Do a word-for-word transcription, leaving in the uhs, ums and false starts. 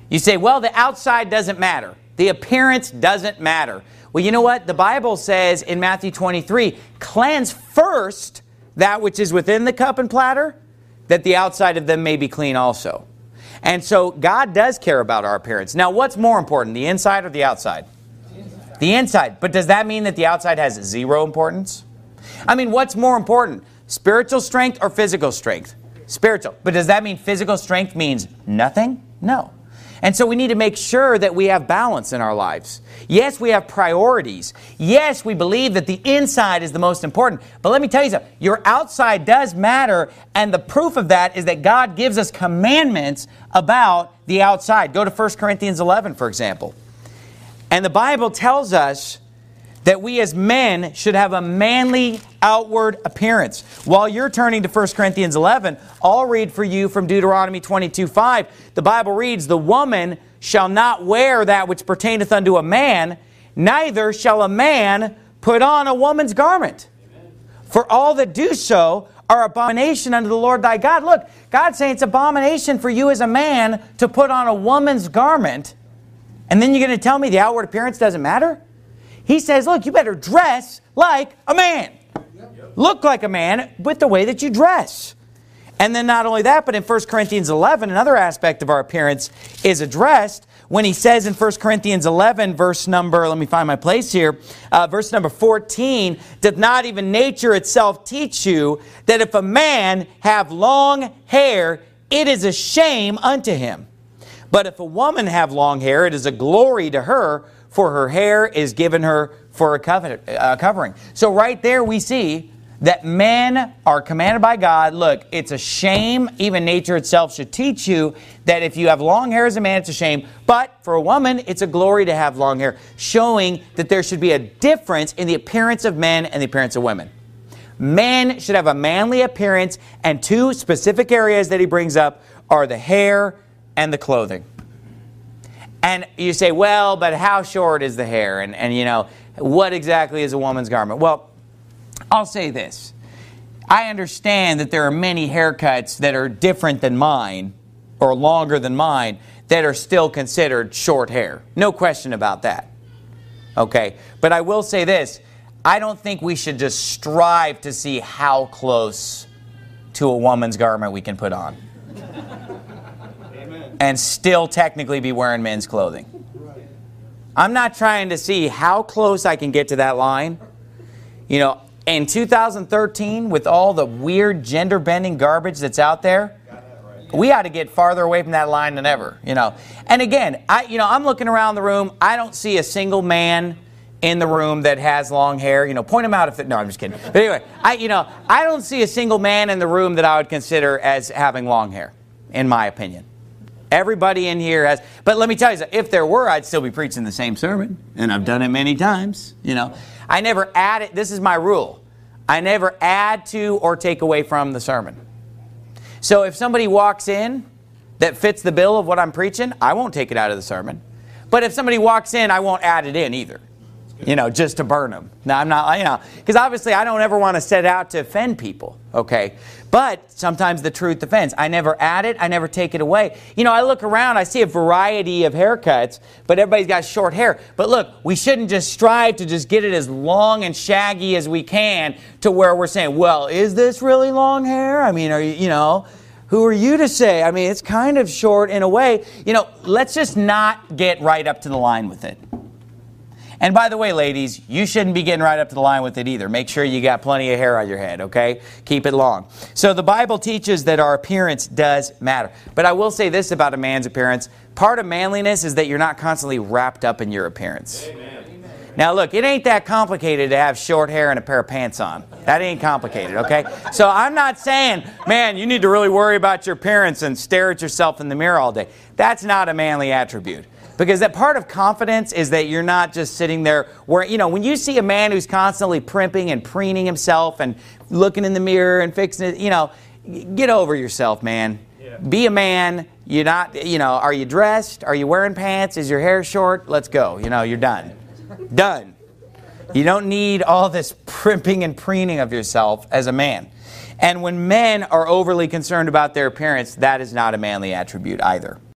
You say, well, the outside doesn't matter. The appearance doesn't matter. Well, you know what? The Bible says in Matthew twenty-three, cleanse first that which is within the cup and platter, that the outside of them may be clean also. And so God does care about our appearance. Now, what's more important, the inside or the outside? The inside. The inside. But does that mean that the outside has zero importance? I mean, what's more important, spiritual strength or physical strength? Spiritual. But does that mean physical strength means nothing? No. And so we need to make sure that we have balance in our lives. Yes, we have priorities. Yes, we believe that the inside is the most important. But let me tell you something. Your outside does matter. And the proof of that is that God gives us commandments about the outside. Go to First Corinthians eleven, for example. And the Bible tells us that we as men should have a manly outward appearance. While you're turning to First Corinthians eleven, I'll read for you from Deuteronomy twenty-two five. The Bible reads, the woman shall not wear that which pertaineth unto a man, neither shall a man put on a woman's garment. Amen. For all that do so are abomination unto the Lord thy God. Look, God's saying it's abomination for you as a man to put on a woman's garment. And then you're going to tell me the outward appearance doesn't matter? He says, look, you better dress like a man. Yep. Look like a man with the way that you dress. And then not only that, but in First Corinthians eleven, another aspect of our appearance is addressed when he says in First Corinthians eleven, verse number, let me find my place here, uh, verse number fourteen, doth not even nature itself teach you that if a man have long hair, it is a shame unto him. But if a woman have long hair, it is a glory to her, for her hair is given her for a covering. So right there we see that men are commanded by God. Look, it's a shame. Even nature itself should teach you that if you have long hair as a man, it's a shame. But for a woman, it's a glory to have long hair, showing that there should be a difference in the appearance of men and the appearance of women. Men should have a manly appearance, and two specific areas that he brings up are the hair and the clothing. And you say, well, but how short is the hair? And, and you know, what exactly is a woman's garment? Well, I'll say this. I understand that there are many haircuts that are different than mine, or longer than mine, that are still considered short hair. No question about that. Okay? But I will say this. I don't think we should just strive to see how close to a woman's garment we can put on. And still technically be wearing men's clothing. I'm not trying to see how close I can get to that line. You know, in two thousand thirteen, with all the weird gender-bending garbage that's out there, we ought to get farther away from that line than ever. You know, and again, I, you know, I'm looking around the room. I don't see a single man in the room that has long hair. You know, point them out if it, no, I'm just kidding. But anyway, I, you know, I don't see a single man in the room that I would consider as having long hair, in my opinion. Everybody in here has, but let me tell you, if there were, I'd still be preaching the same sermon, and I've done it many times. You know, I never add it. This is my rule. I never add to or take away from the sermon. So if somebody walks in that fits the bill of what I'm preaching, I won't take it out of the sermon. But if somebody walks in, I won't add it in either. You know, just to burn them. Now, I'm not, you know, because obviously I don't ever want to set out to offend people, okay? But sometimes the truth offends. I never add it. I never take it away. You know, I look around, I see a variety of haircuts, but everybody's got short hair. But look, we shouldn't just strive to just get it as long and shaggy as we can to where we're saying, well, is this really long hair? I mean, are you, you know, who are you to say? I mean, it's kind of short in a way. You know, let's just not get right up to the line with it. And by the way, ladies, you shouldn't be getting right up to the line with it either. Make sure you got plenty of hair on your head, okay? Keep it long. So the Bible teaches that our appearance does matter. But I will say this about a man's appearance. Part of manliness is that you're not constantly wrapped up in your appearance. Amen. Now look, it ain't that complicated to have short hair and a pair of pants on. That ain't complicated, okay? So I'm not saying, man, you need to really worry about your appearance and stare at yourself in the mirror all day. That's not a manly attribute. Because that part of confidence is that you're not just sitting there where, you know, when you see a man who's constantly primping and preening himself and looking in the mirror and fixing it, you know, get over yourself, man. Yeah. Be a man. You're not, you know, are you dressed? Are you wearing pants? Is your hair short? Let's go. You know, you're done. Done. You don't need all this primping and preening of yourself as a man. And when men are overly concerned about their appearance, that is not a manly attribute either.